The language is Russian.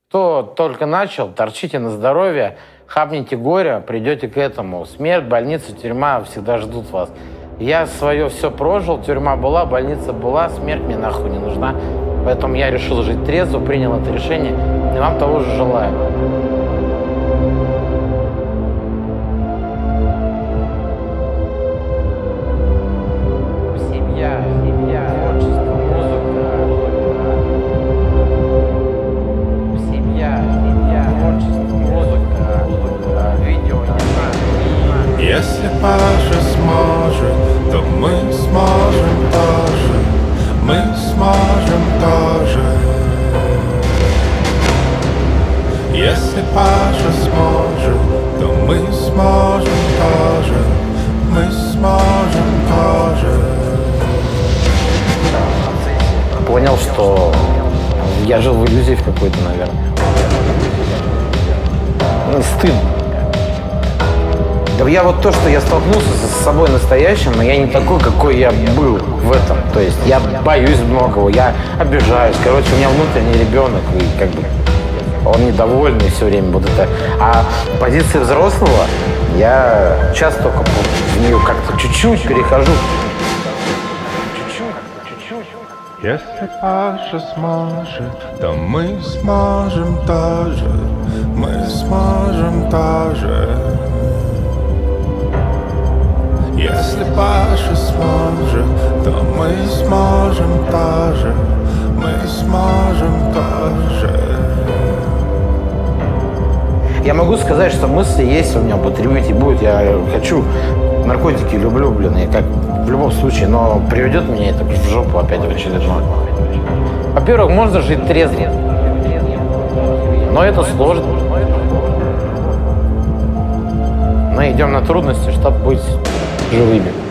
Кто только начал, торчите на здоровье, хапните горя, придете к этому. Смерть, больница, тюрьма всегда ждут вас. Я свое все прожил, тюрьма была, больница была, смерть мне нахуй не нужна. Поэтому я решил жить трезво, принял это решение, и вам того же желаю. Семья, творчество, музыка. Семья, творчество, музыка, видео, не знаю. Если Паша сможет, то мы сможем тоже. Мы сможем тоже. Если Паша сможет, то мы сможем тоже. Мы сможем тоже. Понял, что я жил в иллюзии в какой-то, наверное. Стыдно. Да я вот то, что я столкнулся с собой настоящим, но я не такой, какой я был в этом. То есть я боюсь многого, я обижаюсь. Короче, у меня внутренний ребенок, и как бы он недовольный все время. Вот это. А позиции взрослого я часто только в нее как-то чуть-чуть перехожу. Если Паша сможет, то мы сможем тоже. Мы сможем тоже. Если Паша сможет, то мы сможем тоже. Мы сможем тоже. Я могу сказать, что мысли есть у меня, употребить и будет. Я хочу, наркотики люблю, блин, и как в любом случае, но приведет меня это в жопу опять в очередной. Во-первых, можно жить трезво, но это сложно. Мы идем на трудности, чтобы быть живыми.